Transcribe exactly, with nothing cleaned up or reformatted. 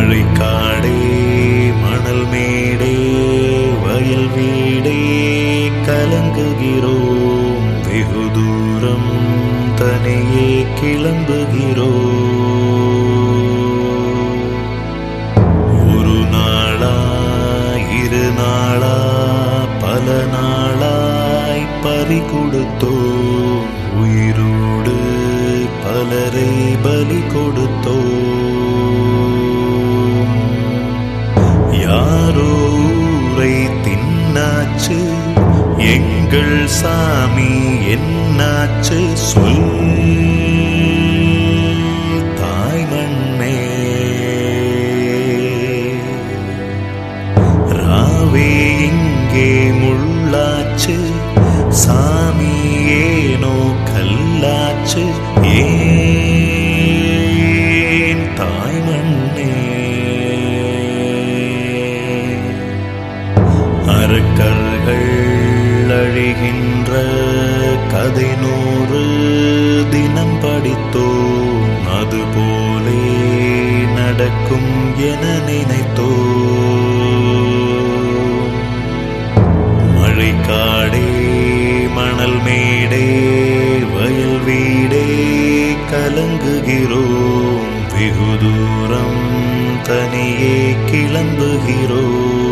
மழைக்காடே மணல் மேடே வயல் வீடே கலங்குகிறோம், வெகு தூரம் தனியே கிளம்புகிறோம். ஒரு நாளா இரு நாளா பல நாளாய் பறி கொடுத்தோம், உயிரோடு பலரை பலி கொடுத்தோம். யாரோ ஊரை தின்னாச்சு, எங்கள் சாமி என்னாச்சு சொல் தாய் மண்ணே. ராவே இங்கே முள்ளாச்சு, சாமி ஏனோ கல்லாச்சு, ஏன் தாய் மண்ணே. அரக்கர்கள் அழிகின்ற கதை நூறு தினம் படித்தோம், அதுபோலே நடக்கும் என நினைத்தோம். மழைக்காடே மணல் மேடே வயல் வீடே கலங்குகிறோம், வெகு தூரம் தனியே கிளம்புகிறோம்.